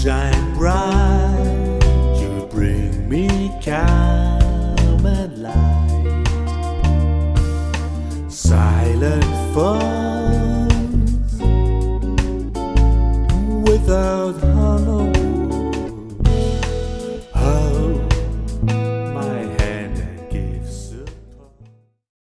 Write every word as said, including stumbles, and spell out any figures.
shine bright, you bring me calm and light. Silent falls without hollow